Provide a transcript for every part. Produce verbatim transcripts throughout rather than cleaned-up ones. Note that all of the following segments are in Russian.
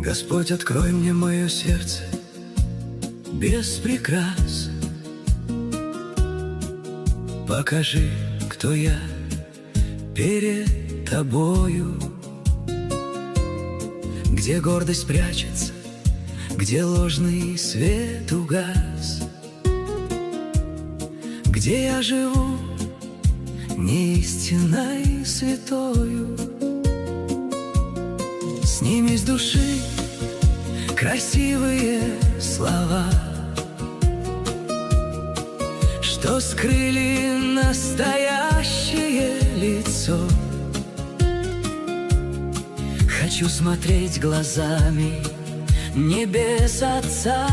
Господь, открой мне мое сердце без прикрас. Покажи, кто я перед тобою, где гордость прячется, где ложный свет угас, где я живу не истинной святою. Сними с души красивые слова, что скрыли настоящее лицо. Хочу смотреть глазами небес Отца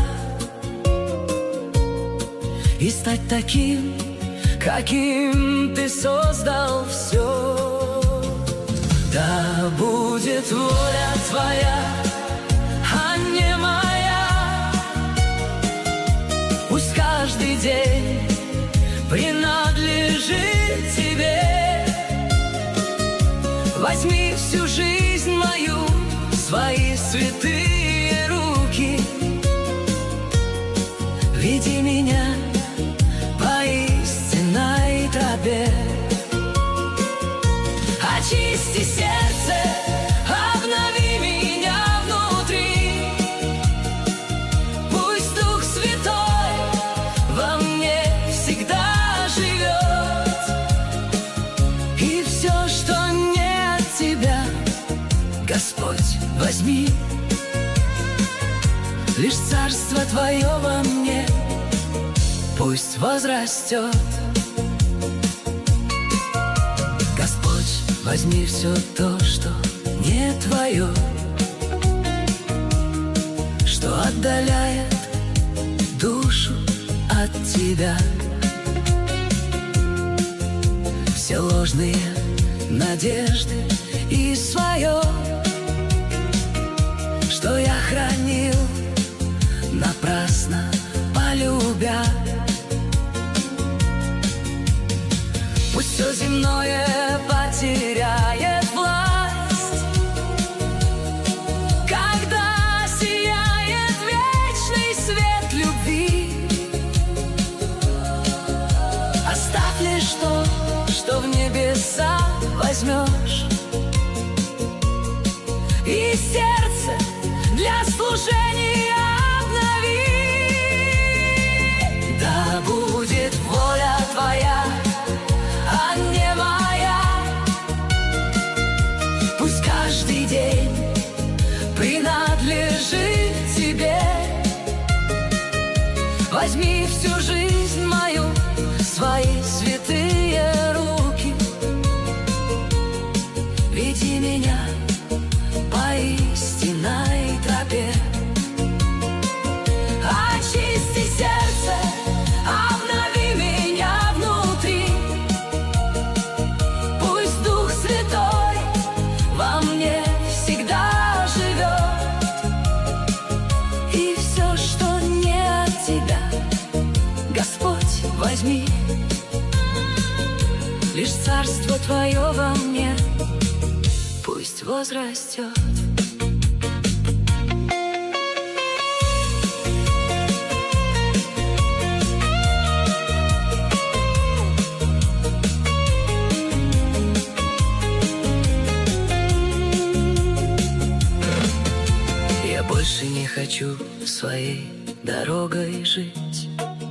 и стать таким, каким Ты создал все. Да будет воля Твоя, а не моя. Пусть каждый день принадлежит Тебе. Возьми всю жизнь мою в свои святые руки. Веди меня по истинной тропе. Очисти сердце, обнови меня внутри. Пусть Дух Святой во мне всегда живет. И все, что не от Тебя, Господь, возьми. Лишь царство Твое во мне пусть возрастет. Возьми все то, что не Твое, что отдаляет душу от Тебя. Все ложные надежды и свое, что я хранил напрасно, полюбя. Пусть все земное потеряет власть, когда сияет вечный свет любви. Оставь лишь то, что в небеса возьмешь, и сердце для служения обнови. Да будет воля Твоя, а не моя. Пусть каждый день принадлежит Тебе. Возьми всю жизнь мою в свои святые руки. Веди меня по истинной тропе. Очисти сердце, обнови меня внутри. Пусть Дух Святой во мне всегда живет. И все, что не от Тебя, Господь, возьми. Лишь царство Твое во мне пусть возрастет. Больше не хочу своей дорогой жить,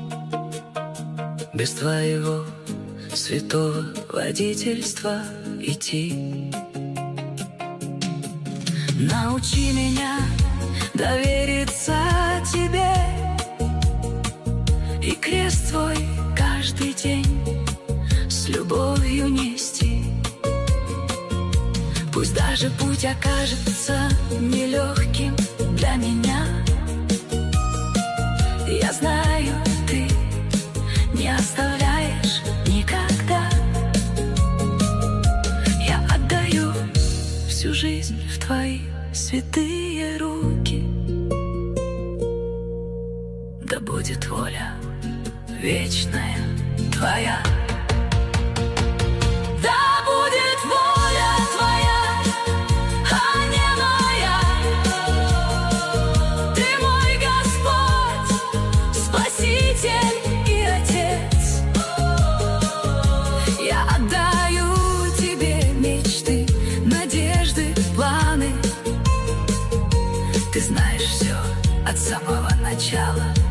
без Твоего святого водительства идти. Научи меня довериться Тебе и крест Твой каждый день с любовью нести. Пусть даже путь окажется нелегким для меня, я знаю, Ты не оставляешь никогда. Я отдаю всю жизнь в Твои святые руки. Да будет воля вечная Твоя. Да будет воля Твоя, а не моя. знаешь все от самого начала.